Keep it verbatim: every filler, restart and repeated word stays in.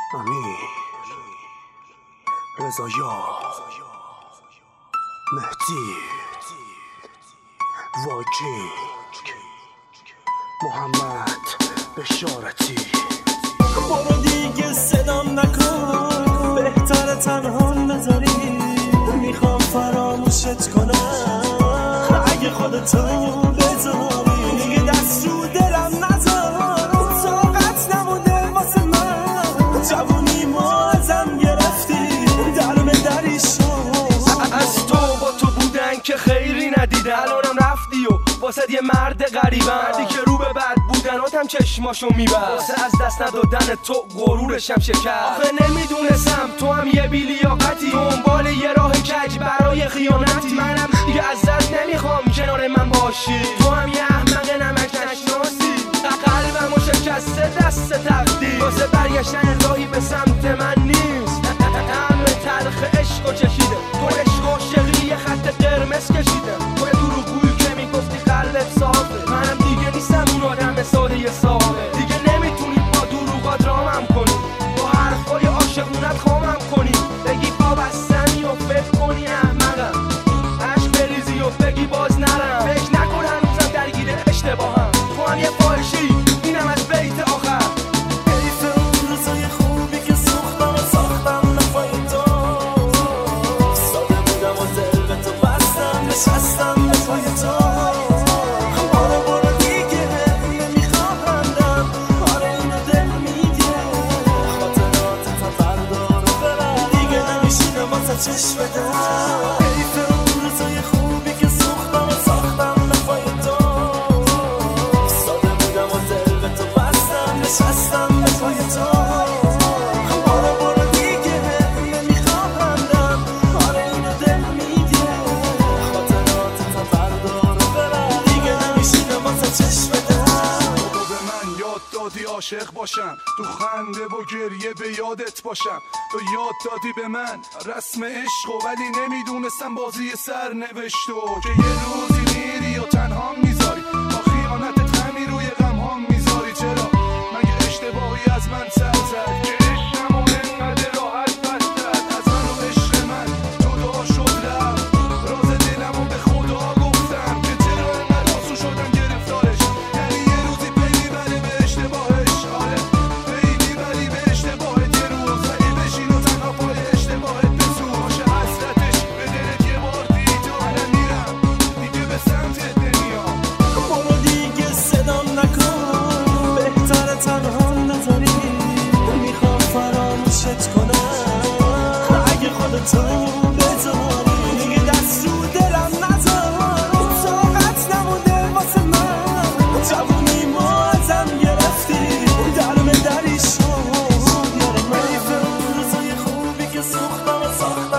امیر رضایار مهدی واکینگ محمد بشارتی. برو دیگه صدام نکن، بهتره تنهام بذاری، میخوام فراموشت کنم اگه خودتو بذاری، دیگه دست رو دلم نذار، طاقت نمونده واسه من، جوونی ما ازم گرفتی درم دری شد. از تو با تو بودن که خیری ندیده، الانم رفتی و واسه یه مرد غریبه، مردی که رو به بد بودناتم چشماشو میبست، واسه از دست ندادن تو غرورشم شکست. آخه نمیدونستم تو هم یه بیلیاقتی، دنبال یه راه کج برای خیانتی، منم دیگه ازت نمیخوام کنار من باشی، تو هم یه احمق نمک نشناسی، قلبمو شکسته دست تقدیر، واسه برگشتن راهی به سمت من نیست، طعم تلخ عشقو چشیده، تو عشق عاشقی یه خط قرمز کشیده، تو دروغگویی که میگفتی قلبت صافه، منم دیگه نیستم اون آدم ساده صافه، دیگه نمیتونی با دروغات رامم کنی، با حرفای عاشقونت خامم کنی، بگی پا بستنی و فکر کنی احمقم، عشق بریزی و بگی باز نرم، فکر نکن هنوزم درگیر اشتباهم، تو هم یه فاحشه‌ای اینم از بیت آخر. حیف اون روزای خوبی که سوختم و ساختم نفای تو، ساده بودم و دل به تو بستم، نشستم نفای تو. آره برو دیگه نمیخواهندم، آره اینو دل میگه، خاطرات تا بردار و برم، دیگه نمیشینم واسه چشم بدم. حیف اون روزای خوبی که سوختم و ساختم نفای تو، ساده بودم و دل به تو بستم، نشستم نفای تو. آره برو دیگه نمیخواهندم، آره اینو دل میگه، خاطرات تا بردار و برم، دیگه نمیشینم واسه چشم بدم. تو به من یاد دادی عاشق باشم، تو خنده و گریه به یادت باشم، تو یاد دادی به من رسم عشقو، ولی نمیدونستم بازی سر نوشتو، که یه روزی میری و تنها میذاری، با خیانتت غمی روی غم ها میذاری. چرا مگه اشتباهی از من سر زد که عشقم و انقدر راحت بس زد، از من و عشق من جدا شد رفت، راز دلمو به خدا گفتم که چرا انقدر آسون شدم گرفتارش، یعنی یه روزی پی میبره به اشتباهش. آره پی میبری به اشتباهت، یه روز ولی بشین و تنها پای اشتباهت بسوز، باشه حسرتش به دلت یه بار دید، منم میرم دیگه به سمتت نمیام. برو دیگه صدام نکن، بهتره تنهام نذاری، میخوام فراموشت کنم اگه خودتو بذاری، دیگه دست رو دلم نذار، طاقت نمونده واسه من، جوونی ما ازم گرفتی درم دری شد. حیف اون روزای خوبی که سوختم و ساختم